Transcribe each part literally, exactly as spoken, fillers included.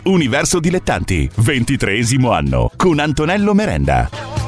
Universo Dilettanti, ventitreesimo anno, con Antonello Merenda.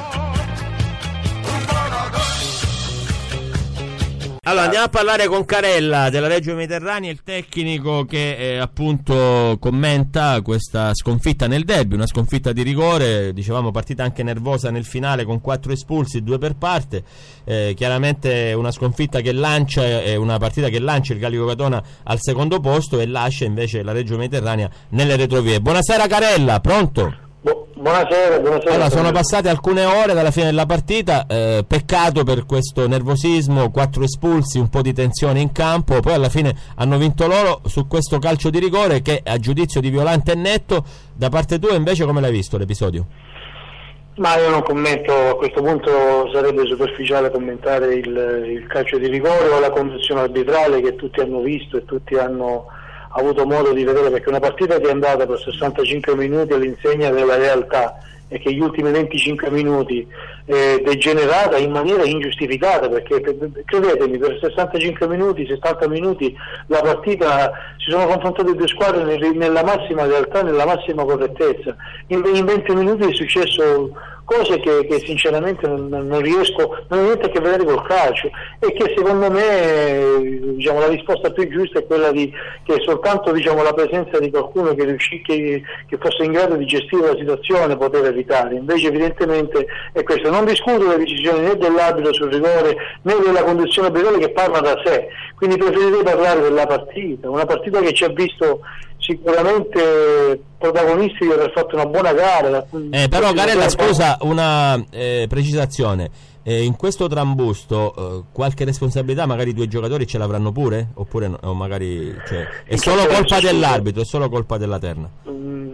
Allora andiamo a parlare con Carella della Reggio Mediterranea, il tecnico che eh, appunto commenta questa sconfitta nel derby, una sconfitta di rigore, dicevamo partita anche nervosa nel finale con quattro espulsi, due per parte, eh, chiaramente una sconfitta che lancia, è una partita che lancia il Gallico Catona al secondo posto e lascia invece la Reggio Mediterranea nelle retrovie. Buonasera Carella, pronto? Buonasera, buonasera. Allora, sono passate alcune ore dalla fine della partita, eh, peccato per questo nervosismo, quattro espulsi, un po' di tensione in campo, poi alla fine hanno vinto loro su questo calcio di rigore che a giudizio di Violante è netto. Da parte tua invece come l'hai visto l'episodio? Ma io non commento, a questo punto sarebbe superficiale commentare il, il calcio di rigore o la condizione arbitrale che tutti hanno visto e tutti hanno avuto modo di vedere, perché una partita che è andata per sessantacinque minuti all'insegna della realtà e che gli ultimi venticinque minuti è degenerata in maniera ingiustificata, perché credetemi, per sessantacinque minuti, settanta minuti la partita si sono confrontate due squadre nella massima realtà, nella massima correttezza. In venti minuti è successo cose che, che sinceramente non, non riesco, non hanno niente a che vedere col calcio, e che secondo me, diciamo, la risposta più giusta è quella di che soltanto, diciamo, la presenza di qualcuno che riuscì, che, che fosse in grado di gestire la situazione poteva evitare. Invece evidentemente è questo. Non discuto le decisioni né dell'arbitro sul rigore né della condizione arbitrale che parla da sé, quindi preferirei parlare della partita, una partita che ci ha visto sicuramente protagonisti di aver fatto una buona gara. Eh, però Carella, scusa, una eh, precisazione, eh, in questo trambusto eh, qualche responsabilità magari i due giocatori ce l'avranno pure? Oppure no, o magari, cioè, è solo colpa dell'arbitro, è solo colpa della terna? Mm.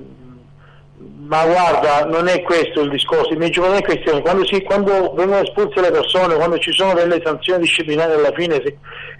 Ma guarda, non è questo il discorso, i miei giocatori è questione, quando, si, quando vengono espulse le persone, quando ci sono delle sanzioni disciplinari alla fine, se,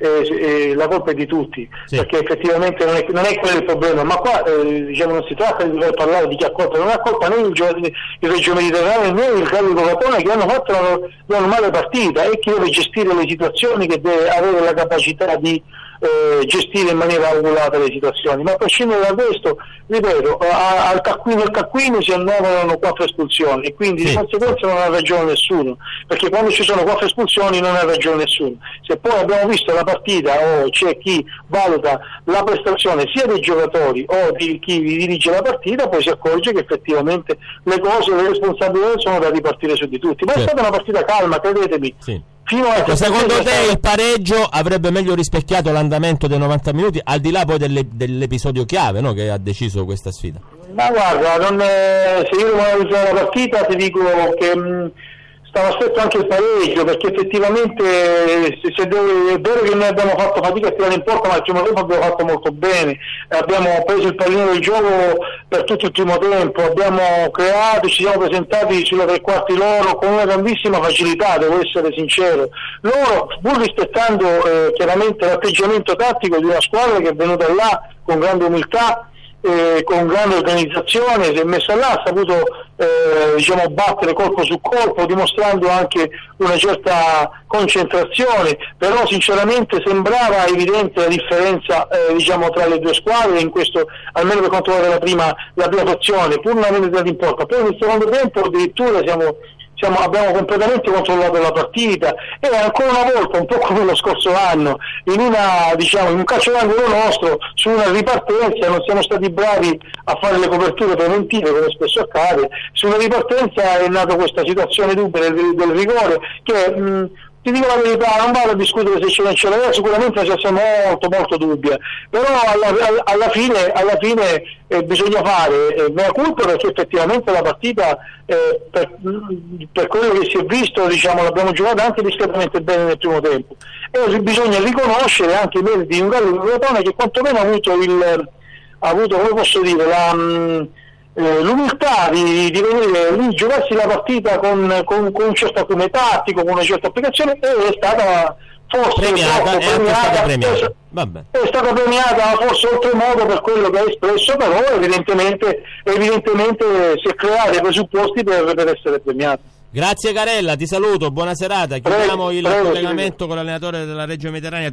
eh, eh, la colpa è di tutti, sì. Perché effettivamente non è, non è quello il problema, ma qua eh, diciamo, non si tratta di dover parlare di chi ha colpa, non ha colpa né il, il Reggio Mediterraneo né il Gallico Catona, che hanno fatto una, una normale partita e che deve gestire le situazioni, che deve avere la capacità di Eh, gestire in maniera angolata le situazioni. Ma a prescindere da questo, ripeto, a, al taccuino al taccuino si annoverano quattro espulsioni e quindi sì. Di conseguenza non ha ragione nessuno, perché quando ci sono quattro espulsioni non ha ragione nessuno. Se poi abbiamo visto la partita o c'è chi valuta la prestazione sia dei giocatori o di chi dirige la partita, poi si accorge che effettivamente le cose, le responsabilità sono da ripartire su di tutti. Ma sì. È stata una partita calma, credetemi. Sì. Ecco, secondo te il pareggio avrebbe meglio rispecchiato l'andamento dei novanta minuti, al di là poi delle, dell'episodio chiave, no, che ha deciso questa sfida? Ma guarda, non è, se io devo analizzare la partita ti dico che mh, stava stretto anche il pareggio, perché effettivamente se, se deve, è vero che noi abbiamo fatto fatica a tirare in porta, ma il primo tempo abbiamo fatto molto bene, abbiamo preso il pallino del gioco per tutto il primo tempo, abbiamo creato, ci siamo presentati sulla tre quarti loro con una grandissima facilità, devo essere sincero. Loro, pur rispettando eh, chiaramente l'atteggiamento tattico di una squadra che è venuta là con grande umiltà, Eh, con grande organizzazione, si è messa là, ha saputo eh, diciamo battere colpo su colpo, dimostrando anche una certa concentrazione, però sinceramente sembrava evidente la differenza eh, diciamo tra le due squadre in questo, almeno per quanto riguarda la prima la prima frazione, pur non avendo dato in porta. Poi nel secondo tempo addirittura siamo Siamo, abbiamo completamente controllato la partita e ancora una volta, un po' come lo scorso anno, in una diciamo in un calcio d'angolo nostro, su una ripartenza non siamo stati bravi a fare le coperture preventive come spesso accade. Su una ripartenza è nata questa situazione dubbia del, del rigore che mh, ti dico la verità, non vado a discutere se ce l'è, ce l'è, sicuramente una situazione molto molto dubbia, però alla, alla fine, alla fine eh, bisogna fare eh, mea culpa, perché effettivamente la partita eh, per, per quello che si è visto, diciamo, l'abbiamo giocata anche discretamente bene nel primo tempo, e bisogna riconoscere anche i meriti di un Gallico Catona che quantomeno ha avuto il ha avuto, come posso dire, la mh, Eh, l'umiltà di, di venire di giocarsi la partita con, con, con un certo acume tattico, con una certa applicazione, e è stata forse premiata, è premiata, stata premiata. È, Vabbè. è stata premiata forse oltremodo per quello che ha espresso, però evidentemente, evidentemente si è creato i presupposti per, per essere premiata. Grazie Carella, ti saluto, buona serata. Chiudiamo il prego, collegamento sì. con l'allenatore della Reggio Mediterranea